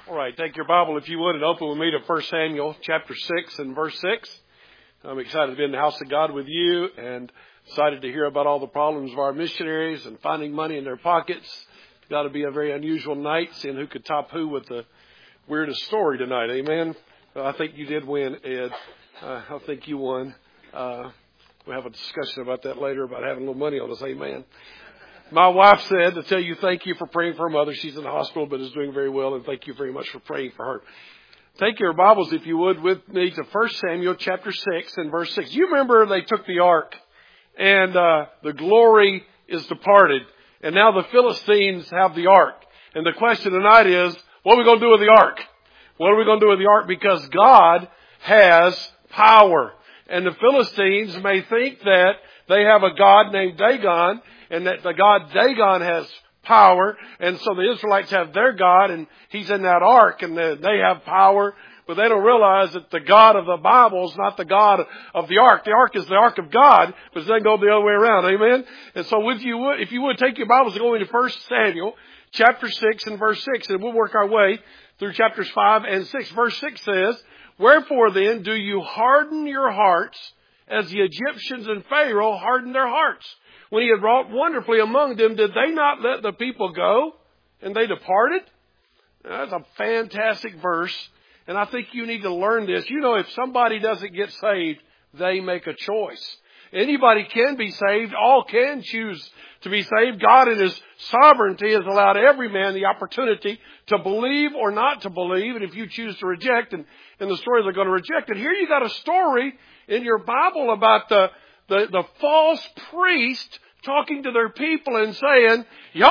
All right, take your Bible, if you would, and open with me to 1 Samuel chapter 6 and verse 6. I'm excited to be in the house of God with you and excited to hear about all the problems of our missionaries and finding money in their pockets. It's got to be a very unusual night, seeing who could top who with the weirdest story tonight. Amen. I think you did win, Ed. I think you won. We'll have a discussion about that later, about having a little money on us. Amen. My wife said to tell you thank you for praying for her mother. She's in the hospital but is doing very well, and thank you very much for praying for her. Take your Bibles, if you would, with me to 1 Samuel chapter 6 and verse 6. You remember they took the ark and the glory is departed, and now the Philistines have the ark. And the question tonight is, what are we going to do with the ark? What are we going to do with the ark? Because God has power. And the Philistines may think that they have a God named Dagon, and that the God Dagon has power, and so the Israelites have their God, and he's in that ark, and they have power, but they don't realize that the God of the Bible is not the God of the ark. The ark is the ark of God, but it doesn't go the other way around. Amen? And so if you would, take your Bibles and go into 1 Samuel chapter 6 and verse 6, and we'll work our way through chapters 5 and 6. Verse 6 says, "Wherefore then do you harden your hearts as the Egyptians and Pharaoh hardened their hearts? When he had wrought wonderfully among them, did they not let the people go? And they departed?" That's a fantastic verse. And I think you need to learn this. You know, if somebody doesn't get saved, they make a choice. Anybody can be saved. All can choose to be saved. God in His sovereignty has allowed every man the opportunity to believe or not to believe. And if you choose to reject, and in the story they're going to reject it. Here you got a story in your Bible about the false priest talking to their people and saying, "Yup,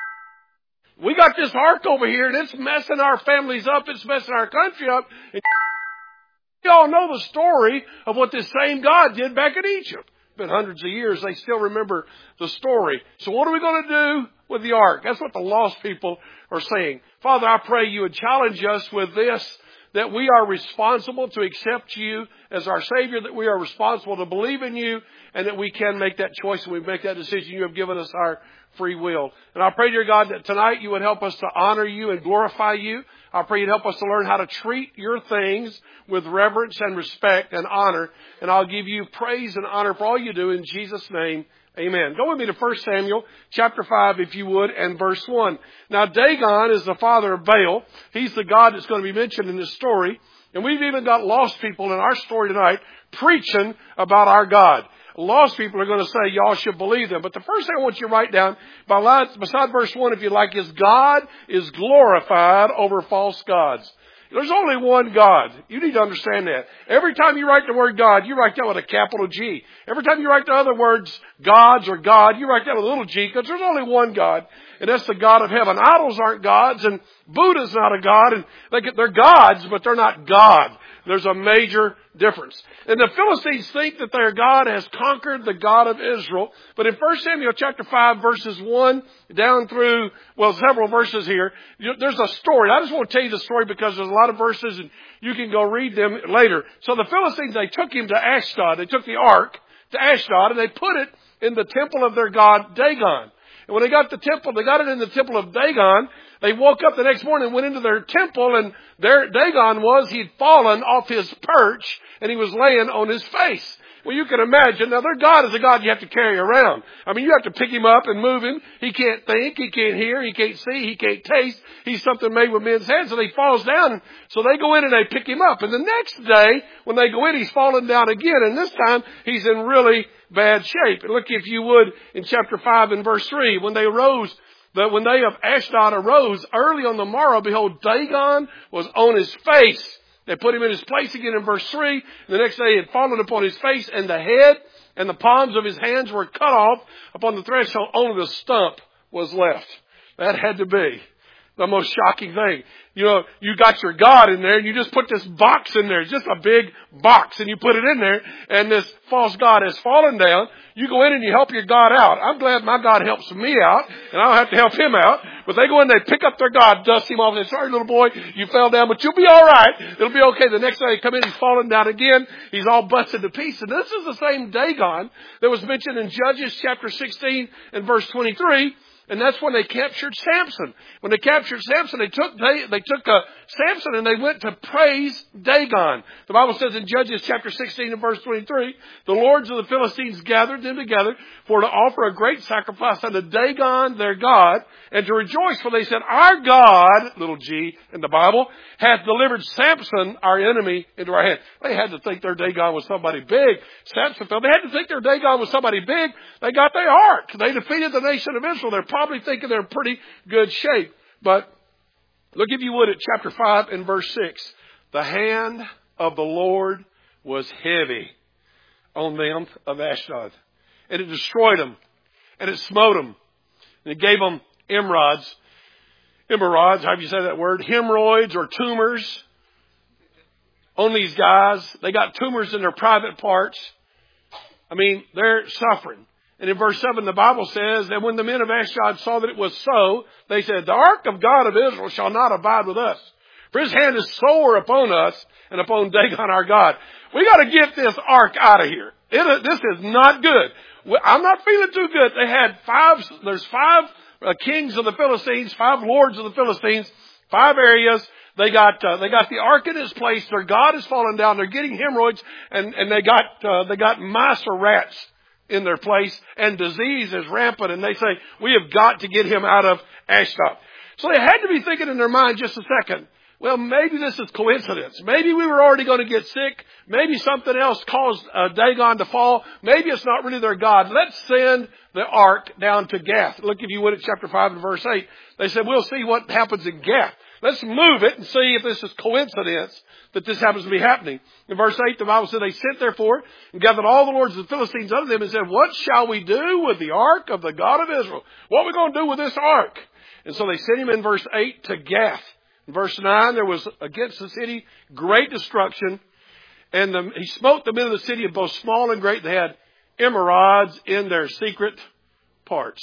we got this ark over here and it's messing our families up. It's messing our country up." And you all know the story of what this same God did back in Egypt. It's been hundreds of years. They still remember the story. So what are we going to do with the ark? That's what the lost people are saying. Father, I pray you would challenge us with this, that we are responsible to accept you as our Savior, that we are responsible to believe in you, and that we can make that choice and we make that decision. You have given us our free will. And I pray, dear God, that tonight you would help us to honor you and glorify you. I pray you'd help us to learn how to treat your things with reverence and respect and honor. And I'll give you praise and honor for all you do in Jesus' name. Amen. Go with me to 1 Samuel chapter 5, if you would, and verse 1. Now, Dagon is the father of Baal. He's the God that's going to be mentioned in this story. And we've even got lost people in our story tonight preaching about our God. Lost people are going to say, y'all should believe them. But the first thing I want you to write down, beside verse 1, if you like, is God is glorified over false gods. There's only one God. You need to understand that. Every time you write the word God, you write that with a capital G. Every time you write the other words, gods or God, you write that with a little g, because there's only one God, and that's the God of heaven. Idols aren't gods, and Buddha's not a god, and they're gods, but they're not God. There's a major difference. And the Philistines think that their God has conquered the God of Israel. But in 1 Samuel chapter 5, verses 1 down through, several verses here, there's a story. I just want to tell you the story because there's a lot of verses and you can go read them later. So the Philistines, they took him to Ashdod. They took the ark to Ashdod and they put it in the temple of their god Dagon. And when they got the temple, they got it in the temple of Dagon. They woke up the next morning and went into their temple, and there Dagon he'd fallen off his perch and he was laying on his face. Well, you can imagine. Now, their God is a God you have to carry around. I mean, you have to pick him up and move him. He can't think, he can't hear, he can't see, he can't taste. He's something made with men's hands, and he falls down. So they go in and they pick him up. And the next day, when they go in, he's fallen down again, and this time he's in really bad shape. And look, if you would, in chapter 5 and verse 3, when they of Ashdod arose early on the morrow, behold, Dagon was on his face. They put him in his place again in verse 3. The next day he had fallen upon his face, and the head and the palms of his hands were cut off. Upon the threshold, only the stump was left. That had to be the most shocking thing. You know, you got your God in there and you just put this box in there. It's just a big box and you put it in there and this false God has fallen down. You go in and you help your God out. I'm glad my God helps me out and I don't have to help him out. But they go in, they pick up their God, dust him off and say, "Sorry, little boy, you fell down, but you'll be all right. It'll be okay." The next day they come in, he's fallen down again. He's all busted to pieces. And this is the same Dagon that was mentioned in Judges chapter 16 and verse 23. And that's when they captured Samson. When they captured Samson, they took Samson and they went to praise Dagon. The Bible says in Judges chapter 16 and verse 23, the lords of the Philistines gathered them together for to offer a great sacrifice unto Dagon their God, and to rejoice, for they said, our God, little g in the Bible, hath delivered Samson, our enemy, into our hand. They had to think their Dagon was somebody big. Samson fell. They had to think their Dagon was somebody big. They got the ark. They defeated the nation of Israel. They're probably thinking they're in pretty good shape. But look, if you would, at chapter 5 and verse 6. The hand of the Lord was heavy on them of Ashdod. And it destroyed them. And it smote them. And it gave them hemorrhoids, how do you say that word? Hemorrhoids or tumors on these guys. They got tumors in their private parts. I mean, they're suffering. And in verse 7, the Bible says that when the men of Ashdod saw that it was so, they said, the ark of God of Israel shall not abide with us. For his hand is sore upon us and upon Dagon our God. We got to get this ark out of here. This is not good. I'm not feeling too good. They had there's five kings of the Philistines, 5 lords of the Philistines, 5 areas. They got the ark in its place. Their God has fallen down. They're getting hemorrhoids, and they got mice or rats in their place, and disease is rampant. And they say, we have got to get him out of Ashdod. So they had to be thinking in their mind just a second. Well, maybe this is coincidence. Maybe we were already going to get sick. Maybe something else caused Dagon to fall. Maybe it's not really their God. Let's send the ark down to Gath. Look, if you would, at chapter 5 and verse 8. They said, we'll see what happens in Gath. Let's move it and see if this is coincidence that this happens to be happening. In verse 8, the Bible said, they sent therefore and gathered all the lords of the Philistines unto them and said, what shall we do with the ark of the God of Israel? What are we going to do with this ark? And so they sent him in verse 8 to Gath. In verse 9, there was against the city great destruction. And he smote the men of the city of both small and great. They had hemorrhoids in their secret parts.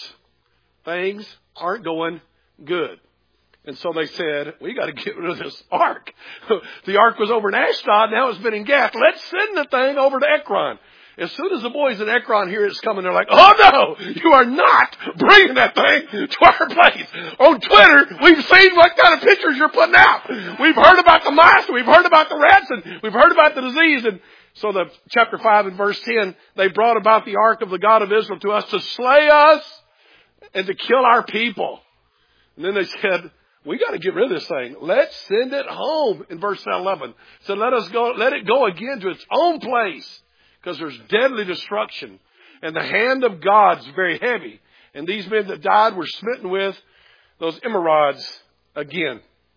Things aren't going good. And so they said, we got to get rid of this ark. The ark was over in Ashdod. Now it's been in Gath. Let's send the thing over to Ekron. As soon as the boys in Ekron hear it's coming, they're like, oh no, you are not bringing that thing to our place. On Twitter, we've seen what kind of pictures you're putting out. We've heard about the mice, we've heard about the rats, and we've heard about the disease. And so the chapter 5 and verse 10, they brought about the ark of the God of Israel to us to slay us and to kill our people. And then they said, we got to get rid of this thing. Let's send it home. In verse 11, so let it go again to its own place. Because there's deadly destruction. And the hand of God's very heavy. And these men that died were smitten with those hemorrhoids again.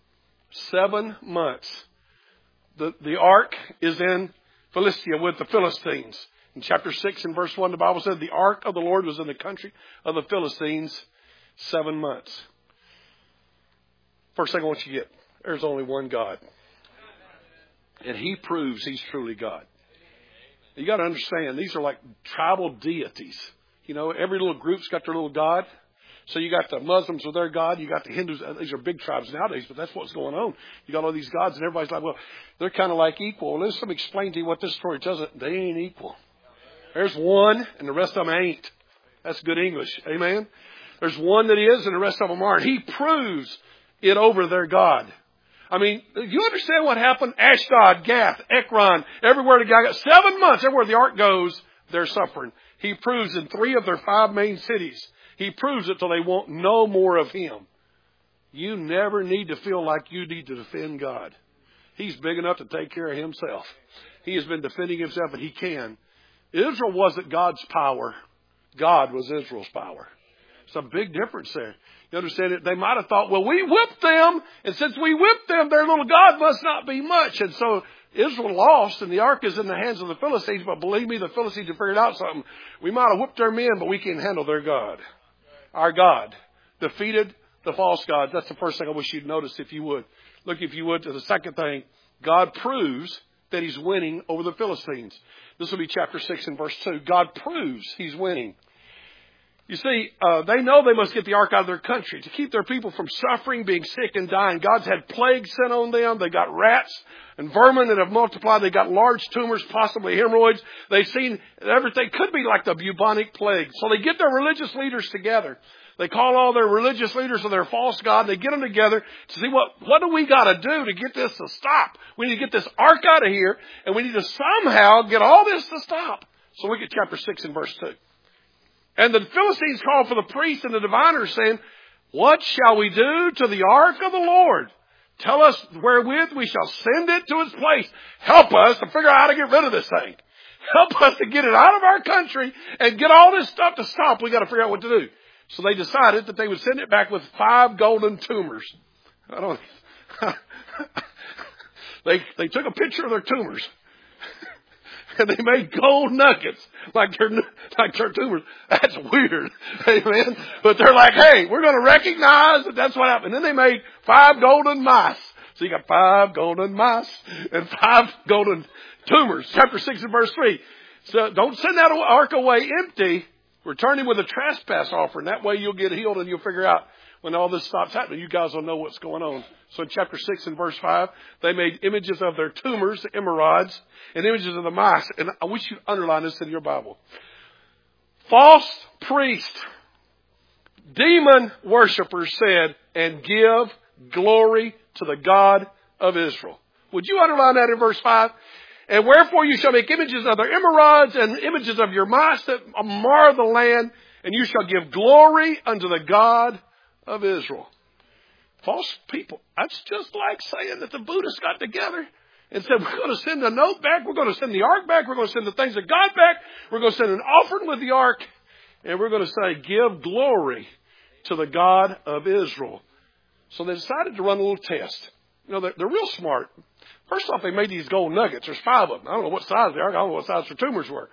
7 months. The ark is in Philistia with the Philistines. In chapter 6 and verse 1, the Bible said the ark of the Lord was in the country of the Philistines 7 months. First thing I want you to get, there's only one God. And he proves he's truly God. You got to understand, these are like tribal deities. You know, every little group's got their little God. So you got the Muslims with their God. You got the Hindus. These are big tribes nowadays, but that's what's going on. You got all these gods, and everybody's like, well, they're kind of like equal. Well, let me explain to you what this story doesn't. They ain't equal. There's one, and the rest of them ain't. That's good English. Amen? There's one that is, and the rest of them aren't. He proves it over their God. I mean, you understand what happened? Ashdod, Gath, Ekron, everywhere the guy got 7 months, everywhere the ark goes, they're suffering. He proves in 3 of their 5 main cities. He proves it till they want no more of him. You never need to feel like you need to defend God. He's big enough to take care of himself. He has been defending himself, and he can. Israel wasn't God's power. God was Israel's power. It's a big difference there. You understand it? They might have thought, well, we whipped them, and since we whipped them, their little God must not be much. And so Israel lost, and the ark is in the hands of the Philistines. But believe me, the Philistines have figured out something. We might have whipped their men, but we can handle their God. Our God defeated the false gods. That's the first thing I wish you'd notice, if you would. Look, if you would, to the second thing. God proves that he's winning over the Philistines. This will be chapter 6 and verse 2. God proves he's winning. You see, they know they must get the ark out of their country to keep their people from suffering, being sick, and dying. God's had plagues sent on them. They got rats and vermin that have multiplied. They got large tumors, possibly hemorrhoids. They've seen everything. Could be like the bubonic plague. So they get their religious leaders together. They call all their religious leaders of their false god. They get them together to see what do we got to do to get this to stop. We need to get this ark out of here, and we need to somehow get all this to stop. So look at chapter 6 and verse 2. And the Philistines called for the priests and the diviners, saying, what shall we do to the ark of the Lord? Tell us wherewith we shall send it to its place. Help us to figure out how to get rid of this thing. Help us to get it out of our country and get all this stuff to stop. We got to figure out what to do. So they decided that they would send it back with 5 golden tumors. They took a picture of their tumors. And they made gold nuggets like their tumors. That's weird. Amen. But they're like, hey, we're going to recognize that that's what happened. And then they made 5 golden mice. So you got 5 golden mice and 5 golden tumors. Chapter 6 and verse 3. So don't send that ark away empty. Return him with a trespass offering. That way you'll get healed and you'll figure out when all this stops happening. You guys will know what's going on. So in chapter 6 and verse 5, they made images of their tumors, the emerods, and images of the mice. And I wish you'd underline this in your Bible. False priest, demon worshipers said, and give glory to the God of Israel. Would you underline that in verse 5? And wherefore you shall make images of their emerods and images of your mice that mar the land, and you shall give glory unto the God of Israel. False people. That's just like saying that the Buddhists got together and said, we're going to send a note back. We're going to send the ark back. We're going to send the things of God back. We're going to send an offering with the ark. And we're going to say, give glory to the God of Israel. So they decided to run a little test. You know, they're real smart. First off, they made these gold nuggets. There's 5 of them. I don't know what size they are. I don't know what size their tumors were.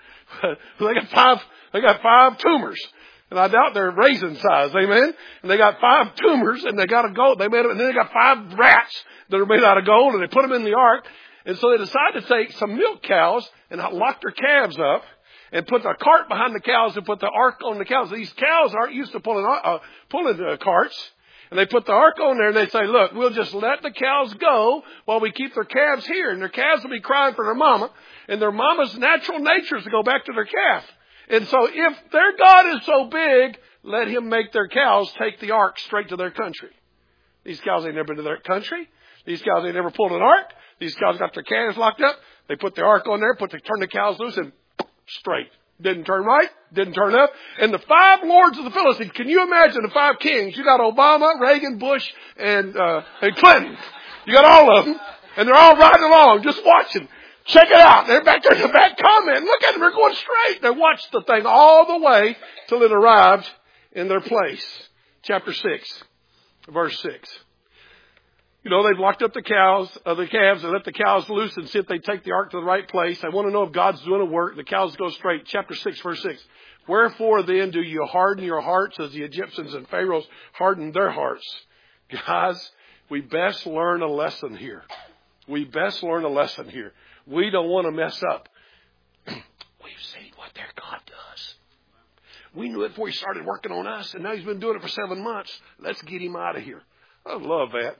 They got 5 tumors. And I doubt they're raisin size, amen? And they got 5 tumors, and they got a gold. They made it, and then they got 5 rats that are made out of gold, and they put them in the ark. And so they decided to take some milk cows and lock their calves up, and put a cart behind the cows and put the ark on the cows. These cows aren't used to pulling carts. And they put the ark on there, and they say, look, we'll just let the cows go while we keep their calves here. And their calves will be crying for their mama, and their mama's natural nature is to go back to their calf. And so if their God is so big, let him make their cows take the ark straight to their country. These cows ain't never been to their country. These cows ain't never pulled an ark. These cows got their calves locked up. They put the ark on there, turn the cows loose, and straight. Didn't turn right, didn't turn up. And the 5 lords of the Philistines, can you imagine the 5 kings? You got Obama, Reagan, Bush, and Clinton. You got all of them. And they're all riding along, just watching. Check it out. They're back there in the back commenting. Look at them. They're going straight. They watched the thing all the way till it arrived in their place. Chapter 6, verse 6. You know, they've locked up the calves, and let the cows loose and see if they take the ark to the right place. They want to know if God's doing a work. The cows go straight. Chapter 6, verse 6. Wherefore then do you harden your hearts as the Egyptians and Pharaohs hardened their hearts? Guys, we best learn a lesson here. We best learn a lesson here. We don't want to mess up. We've seen what their God does. We knew it before he started working on us, and now he's been doing it for 7 months. Let's get him out of here. I love that.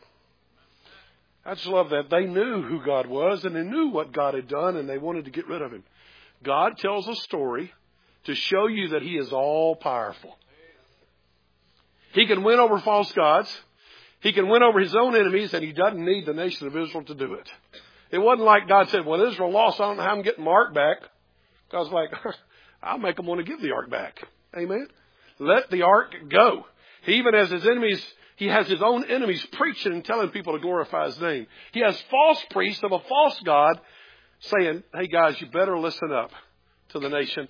I just love that. They knew who God was, and they knew what God had done, and they wanted to get rid of him. God tells a story to show you that he is all powerful. He can win over false gods. He can win over his own enemies, and he doesn't need the nation of Israel to do it. It wasn't like God said, well, Israel lost. I don't know how I'm getting my ark back. God's like, I'll make them want to give the ark back. Amen. Let the ark go. He even has his enemies. He has his own enemies preaching and telling people to glorify his name. He has false priests of a false God saying, hey guys, you better listen up to the nation,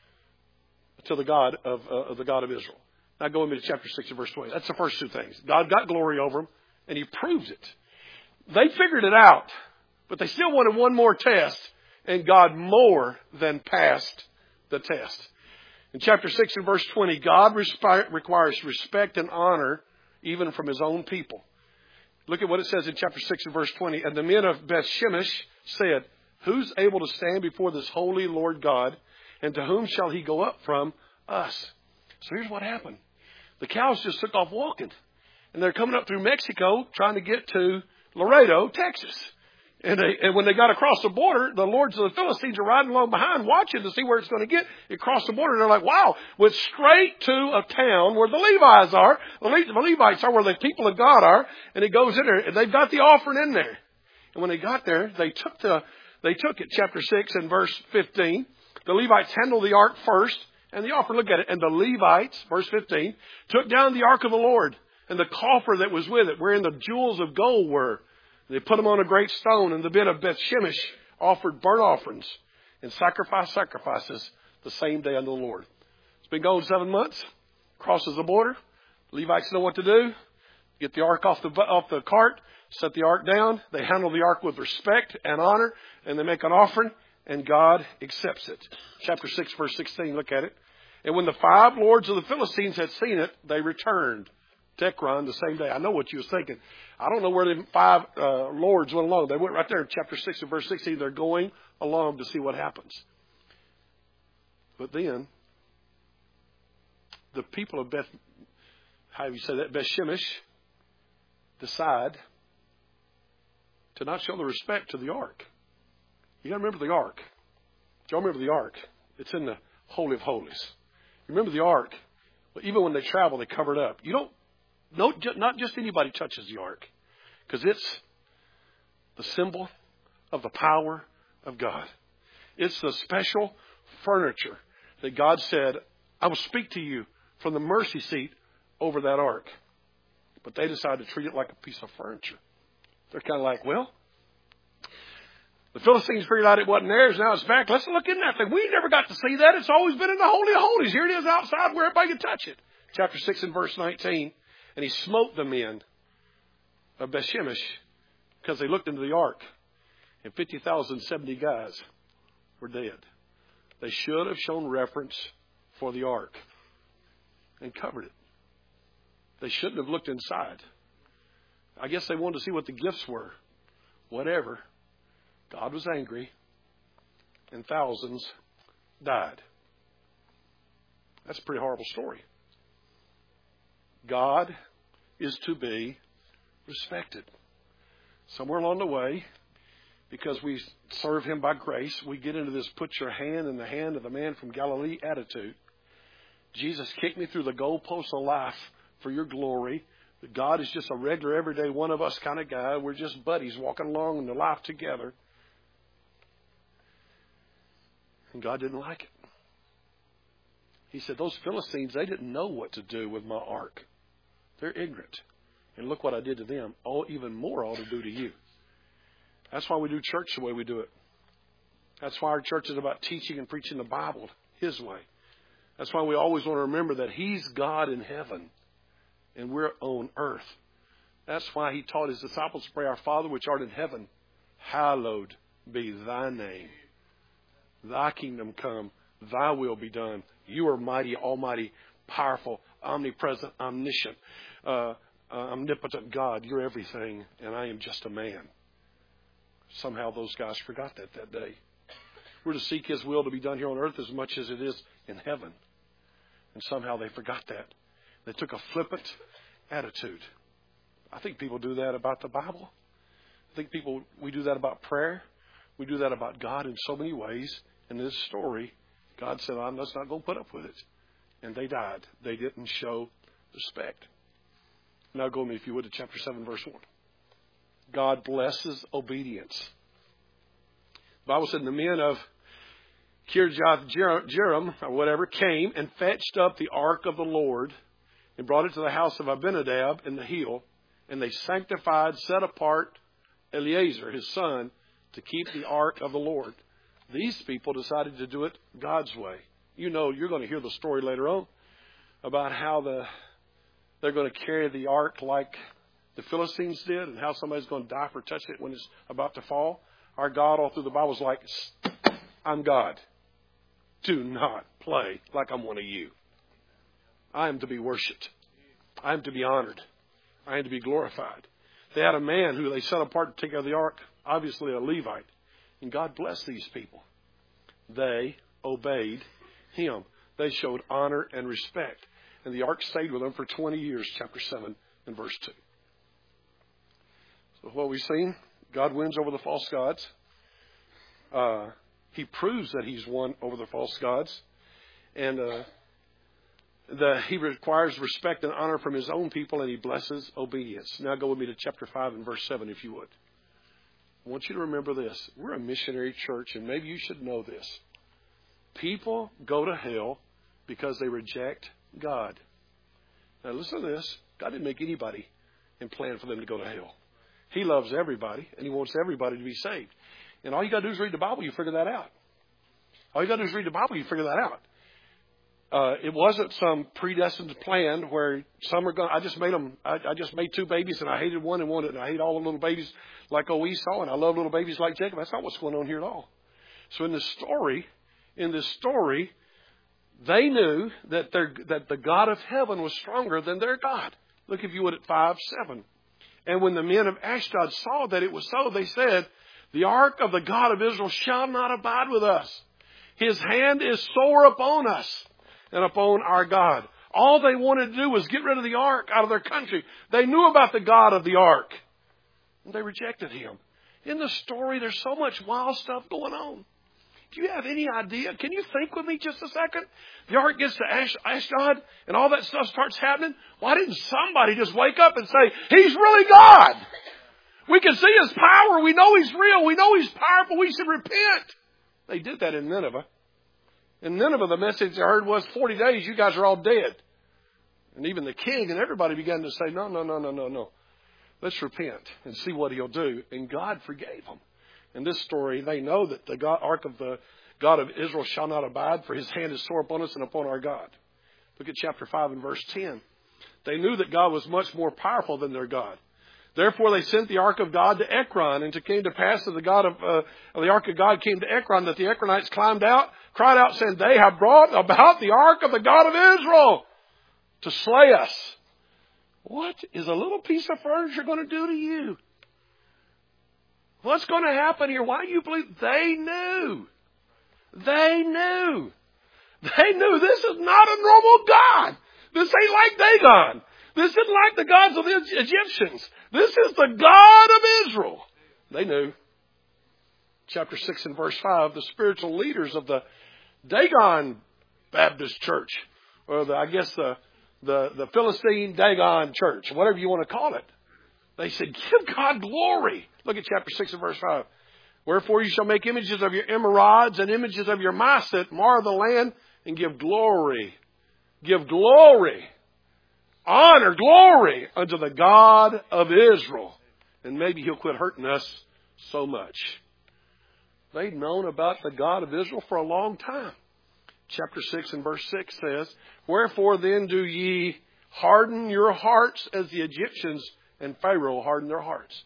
to the God of Israel. Now go into chapter 6 and verse 20. That's the first 2 things. God got glory over them, and he proves it. They figured it out, but they still wanted one more test, and God more than passed the test. In chapter 6 and verse 20, God requires respect and honor even from his own people. Look at what it says in chapter 6 and verse 20. And the men of Beth-Shemesh said, who's able to stand before this holy Lord God, and to whom shall he go up from us? So here's what happened. The cows just took off walking. And they're coming up through Mexico trying to get to Laredo, Texas. And when they got across the border, the lords of the Philistines are riding along behind watching to see where it's going to get. It crossed the border, and they're like, wow, went straight to a town where the Levites are. The Levites are where the people of God are. And it goes in there, and they've got the offering in there. And when they got there, they took it, chapter 6 and verse 15. The Levites handled the ark first, and the offering, look at it. And the Levites, verse 15, took down the ark of the Lord and the coffer that was with it, wherein the jewels of gold were. They put them on a great stone, and the men of Beth-Shemesh offered burnt offerings and sacrifices the same day unto the Lord. It's been going 7 months. Crosses the border. Levites know what to do. Get the ark off the cart, set the ark down. They handle the ark with respect and honor, and they make an offering, and God accepts it. Chapter 6, verse 16, look at it. And when the 5 lords of the Philistines had seen it, they returned to Ekron the same day. I know what you was thinking. I don't know where the 5 lords went along. They went right there in chapter 6 and verse 16. They're going along to see what happens. But then, the people of Beth-Shemesh decide to not show the respect to the ark. You got to remember the ark. Do you remember the ark? It's in the Holy of Holies. Remember the ark. Well, even when they travel, they cover it up. Not just anybody touches the ark, because it's the symbol of the power of God. It's the special furniture that God said, I will speak to you from the mercy seat over that ark. But they decided to treat it like a piece of furniture. They're kind of like, well, the Philistines figured out it wasn't theirs. Now it's back. Let's look in that thing. We never got to see that. It's always been in the Holy of Holies. Here it is outside where everybody can touch it. Chapter 6 and verse 19. And he smote the men of Beth-Shemesh because they looked into the ark. And 50,070 guys were dead. They should have shown reverence for the ark and covered it. They shouldn't have looked inside. I guess they wanted to see what the gifts were. Whatever. God was angry, and thousands died. That's a pretty horrible story. God is to be respected. Somewhere along the way, because we serve Him by grace, we get into this put your hand in the hand of the man from Galilee attitude. Jesus kicked me through the goalposts of life for your glory. That God is just a regular, everyday, one of us kind of guy. We're just buddies walking along in the life together. And God didn't like it. He said, those Philistines, they didn't know what to do with my ark. They're ignorant. And look what I did to them. Oh, even more I ought to do to you. That's why we do church the way we do it. That's why our church is about teaching and preaching the Bible His way. That's why we always want to remember that He's God in heaven and we're on earth. That's why He taught His disciples to pray, Our Father which art in heaven, hallowed be Thy name. Thy kingdom come, Thy will be done. You are mighty, almighty, powerful, omnipresent, omniscient, omnipotent God. You're everything, and I am just a man. Somehow those guys forgot that day. We're to seek His will to be done here on earth as much as it is in heaven. And somehow they forgot that. They took a flippant attitude. I think people do that about the Bible. I think we do that about prayer. We do that about God in so many ways. In this story, God said, I'm just not going to put up with it. And they died. They didn't show respect. Now go with me, if you would, to chapter 7, verse 1. God blesses obedience. The Bible said the men of Kirjath-jearim, or whatever, came and fetched up the ark of the Lord and brought it to the house of Abinadab in the hill. And they sanctified, set apart Eleazar, his son, to keep the ark of the Lord. These people decided to do it God's way. You know, you're going to hear the story later on about how they're going to carry the ark like the Philistines did and how somebody's going to die for touching it when it's about to fall. Our God all through the Bible is like, I'm God. Do not play like I'm one of you. I am to be worshipped. I am to be honored. I am to be glorified. They had a man who they set apart to take care of the ark, obviously a Levite. And God blessed these people. They obeyed Him. They showed honor and respect. And the ark stayed with them for 20 years, chapter 7 and verse 2. So what we've seen, God wins over the false gods. He proves that He's won over the false gods. And He requires respect and honor from His own people, and He blesses obedience. Now go with me to chapter 5 and verse 7, if you would. I want you to remember this. We're a missionary church, and maybe you should know this. People go to hell because they reject God. Now listen to this. God didn't make anybody and plan for them to go to hell. He loves everybody, and He wants everybody to be saved. And all you got to do is read the Bible, you figure that out. All you got to do is read the Bible, you figure that out. It wasn't some predestined plan where some are going. I just made 2 babies, and I hated one and wanted, and I hate all the little babies like Esau, and I love little babies like Jacob. That's not what's going on here at all. So in this story, they knew that the God of heaven was stronger than their God. Look, if you would, at 5:7. And when the men of Ashdod saw that it was so, they said, "The ark of the God of Israel shall not abide with us. His hand is sore upon us and upon our God." All they wanted to do was get rid of the ark out of their country. They knew about the God of the ark, and they rejected Him. In the story, there's so much wild stuff going on. Do you have any idea? Can you think with me just a second? The ark gets to Ashdod and all that stuff starts happening. Why didn't somebody just wake up and say, "He's really God. We can see His power. We know He's real. We know He's powerful. We should repent"? They did that in Nineveh. In Nineveh, the message they heard was, 40 days, you guys are all dead. And even the king and everybody began to say, no. Let's repent and see what He'll do. And God forgave them. In this story, they know that the ark of the God of Israel shall not abide, for His hand is sore upon us and upon our God. Look at chapter 5 and verse 10. They knew that God was much more powerful than their God. Therefore, they sent the ark of God to Ekron, and it came to pass that the ark of God came to Ekron, that the Ekronites cried out, saying, "They have brought about the ark of the God of Israel to slay us." What is a little piece of furniture going to do to you? What's going to happen here? Why do you believe? They knew. They knew this is not a normal God. This ain't like Dagon. This isn't like the gods of the Egyptians. This is the God of Israel. They knew. Chapter 6 and verse 5, the spiritual leaders of the Dagon Baptist Church, or the Philistine Dagon Church, whatever you want to call it, they said, "Give God glory." Look at chapter 6 and verse 5. "Wherefore you shall make images of your emerods and images of your maset, mar the land, and give glory." Give glory. Honor, glory unto the God of Israel. And maybe He'll quit hurting us so much. They'd known about the God of Israel for a long time. Chapter 6 and verse 6 says, "Wherefore then do ye harden your hearts as the Egyptians and Pharaoh hardened their hearts."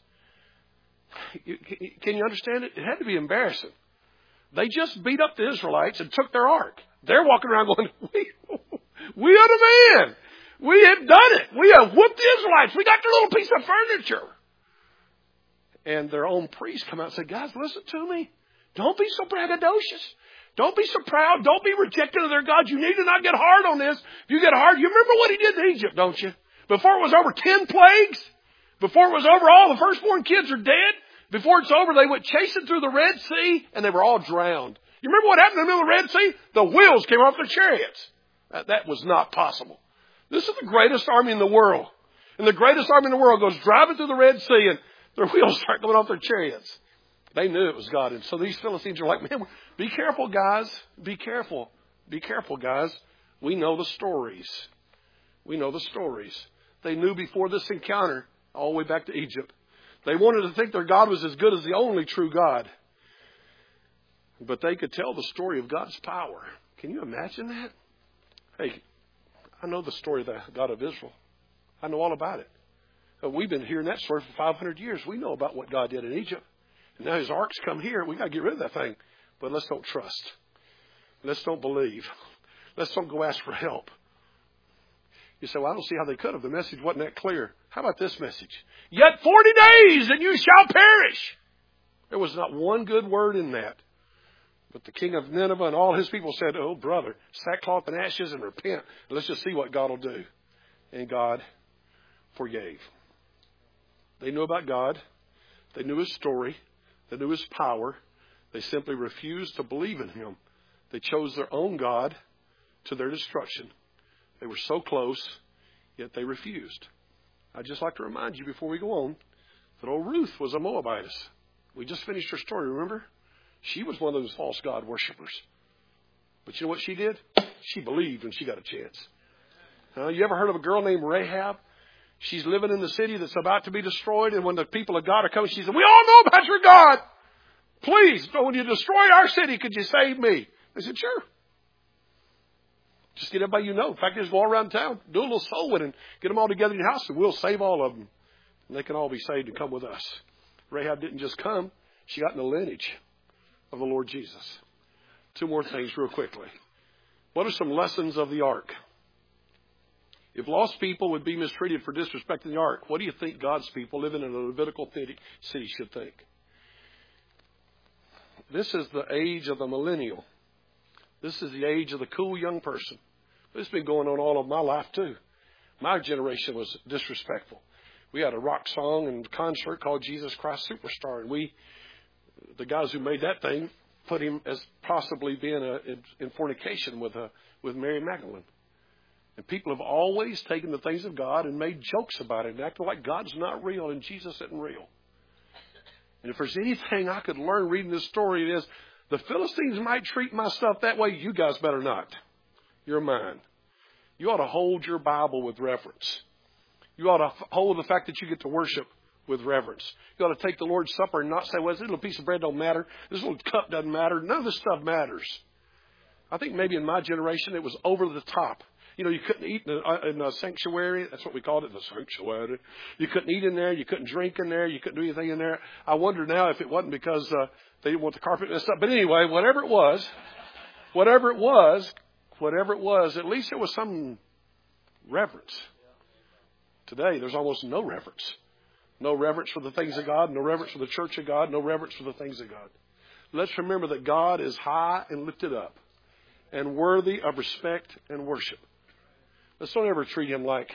Can you understand it? It had to be embarrassing. They just beat up the Israelites and took their ark. They're walking around going, we are the man. We have done it. We have whooped the Israelites. We got their little piece of furniture. And their own priests come out and say, "Guys, listen to me. Don't be so braggadocious. Don't be so proud. Don't be rejecting of their God. You need to not get hard on this. If you get hard, you remember what He did to Egypt, don't you? Before it was over 10 plagues. Before it was over, all the firstborn kids are dead. Before it's over, they went chasing through the Red Sea, and they were all drowned. You remember what happened in the middle of the Red Sea? The wheels came off their chariots. That was not possible. This is the greatest army in the world. And the greatest army in the world goes driving through the Red Sea, and their wheels start going off their chariots. They knew it was God. And so these Philistines are like, "Man, be careful, guys. Be careful. Be careful, guys. We know the stories. We know the stories." They knew before this encounter, all the way back to Egypt. They wanted to think their God was as good as the only true God. But they could tell the story of God's power. Can you imagine that? Hey, I know the story of the God of Israel. I know all about it. We've been hearing that story for 500 years. We know about what God did in Egypt. And now His ark's come here. We got to get rid of that thing. But let's don't trust. Let's don't believe. Let's don't go ask for help. You say, "Well, I don't see how they could have. The message wasn't that clear." How about this message? "Yet 40 days and you shall perish." There was not one good word in that. But the king of Nineveh and all his people said, "Oh, brother, sackcloth and ashes and repent. Let's just see what God will do." And God forgave. They knew about God. They knew his story. They knew his power. They simply refused to believe in him. They chose their own God to their destruction. They were so close, yet they refused. I'd just like to remind you before we go on that old Ruth was a Moabitess. We just finished her story, remember? She was one of those false God worshipers. But you know what she did? She believed when she got a chance. You ever heard of a girl named Rahab? She's living in the city that's about to be destroyed, and when the people of God are coming, she said, "We all know about your God. Please, when you destroy our city, could you save me?" They said, "Sure. Just get everybody you know. In fact, just go all around town, do a little soul winning, get them all together in your house, and we'll save all of them. And they can all be saved and come with us." Rahab didn't just come. She got in the lineage of the Lord Jesus. Two more things real quickly. What are some lessons of the ark? If lost people would be mistreated for disrespecting the ark, what do you think God's people living in a Levitical city should think? This is the age of the millennial. This is the age of the cool young person. This has been going on all of my life too. My generation was disrespectful. We had a rock song and concert called Jesus Christ Superstar. And the guys who made that thing, put him as possibly being in fornication with Mary Magdalene. And people have always taken the things of God and made jokes about it and acted like God's not real and Jesus isn't real. And if there's anything I could learn reading this story, it is the Philistines might treat my stuff that way. You guys better not. You're mine. You ought to hold your Bible with reverence. You ought to hold the fact that you get to worship with reverence. You ought to take the Lord's Supper and not say, "Well, this little piece of bread don't matter. This little cup doesn't matter." None of this stuff matters. I think maybe in my generation it was over the top. You couldn't eat in a sanctuary. That's what we called it, the sanctuary. You couldn't eat in there. You couldn't drink in there. You couldn't do anything in there. I wonder now if it wasn't because they didn't want the carpet and stuff. But anyway, whatever it was, at least there was some reverence. Today, there's almost no reverence. No reverence for the things of God. No reverence for the church of God. No reverence for the things of God. Let's remember that God is high and lifted up and worthy of respect and worship. Let's don't ever treat him like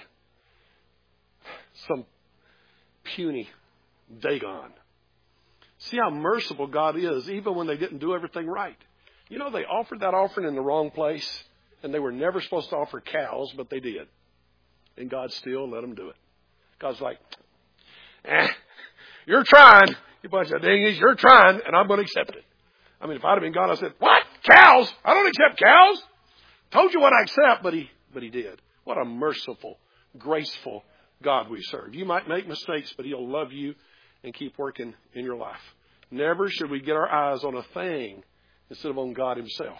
some puny Dagon. See how merciful God is, even when they didn't do everything right. They offered that offering in the wrong place, and they were never supposed to offer cows, but they did. And God still let them do it. God's like, you're trying, you bunch of dingies, you're trying, and I'm going to accept it. I mean, if I'd have been God, I said, "What? Cows? I don't accept cows." Told you what I accept, but he did. What a merciful, graceful God we serve. You might make mistakes, but he'll love you and keep working in your life. Never should we get our eyes on a thing instead of on God himself.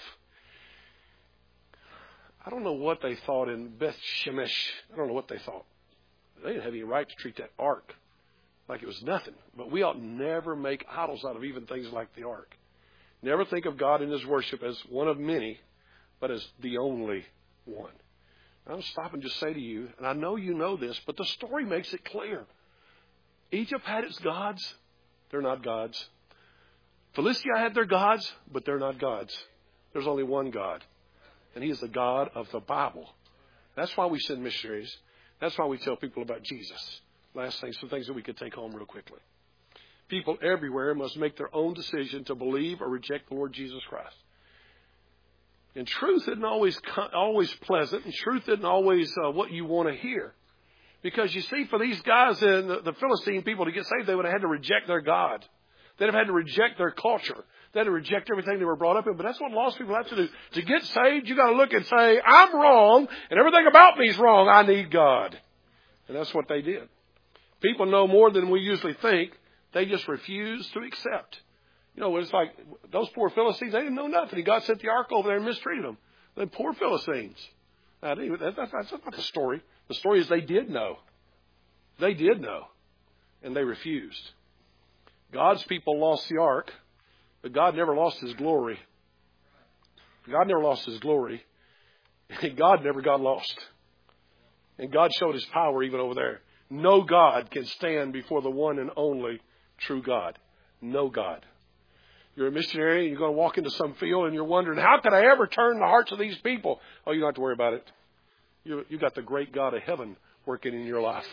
I don't know what they thought in Beth Shemesh. I don't know what they thought. They didn't have any right to treat that ark like it was nothing. But we ought never make idols out of even things like the ark. Never think of God in his worship as one of many, but as the only one. I'll stop and just say to you, and I know you know this, but the story makes it clear. Egypt had its gods. They're not gods. Philistia had their gods, but they're not gods. There's only one God, and he is the God of the Bible. That's why we send missionaries. That's why we tell people about Jesus. Last thing, some things that we could take home real quickly. People everywhere must make their own decision to believe or reject the Lord Jesus Christ. And truth isn't always pleasant, and truth isn't always what you want to hear. Because you see, for these guys in the Philistine people to get saved, they would have had to reject their God. They'd have had to reject their culture. They had to reject everything they were brought up in. But that's what lost people have to do. To get saved, you got to look and say, "I'm wrong, and everything about me is wrong. I need God." And that's what they did. People know more than we usually think. They just refuse to accept. It's like those poor Philistines, they didn't know nothing. God sent the ark over there and mistreated them. The poor Philistines. That's not the story. The story is they did know. They did know. And they refused. God's people lost the ark, but God never lost his glory. God never lost his glory. And God never got lost. And God showed his power even over there. No God can stand before the one and only true God. No God. You're a missionary and you're going to walk into some field and you're wondering, how could I ever turn the hearts of these people? Oh, you don't have to worry about it. You got the great God of heaven working in your life.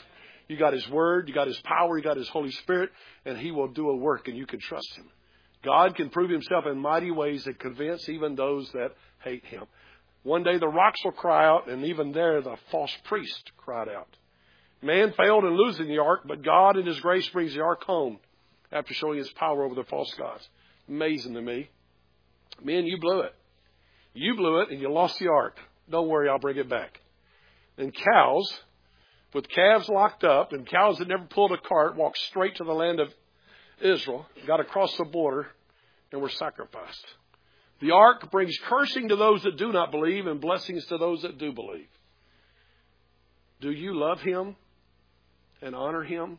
You got His Word, you got His power, you got His Holy Spirit, and He will do a work, and you can trust Him. God can prove Himself in mighty ways that convince even those that hate Him. One day the rocks will cry out, and even there the false priest cried out. Man failed in losing the ark, but God in His grace brings the ark home after showing His power over the false gods. Amazing to me. Men, you blew it. You blew it and you lost the ark. Don't worry, I'll bring it back. And cows, with calves locked up, and cows that never pulled a cart, walked straight to the land of Israel, got across the border, and were sacrificed. The ark brings cursing to those that do not believe and blessings to those that do believe. Do you love Him and honor Him?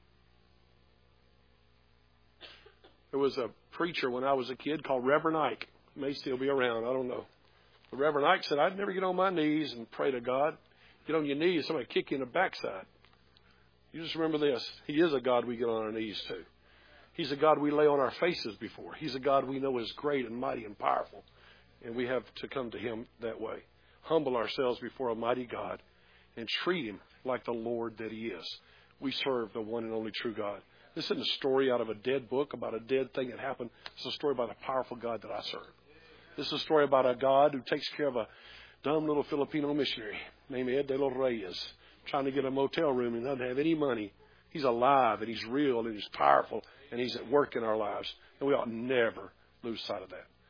There was a preacher when I was a kid called Reverend Ike. May still be around, I don't know. But Reverend Ike said, I'd never get on my knees and pray to God. Get on your knees, somebody kick you in the backside. You just remember this. He is a God we get on our knees to. He's a God we lay on our faces before. He's a God we know is great and mighty and powerful. And we have to come to Him that way. Humble ourselves before a mighty God and treat Him like the Lord that He is. We serve the one and only true God. This isn't a story out of a dead book about a dead thing that happened. It's a story about a powerful God that I serve. This is a story about a God who takes care of a dumb little Filipino missionary named Ed De Los Reyes, trying to get a motel room and doesn't have any money. He's alive and He's real and He's powerful and He's at work in our lives. And we ought never lose sight of that.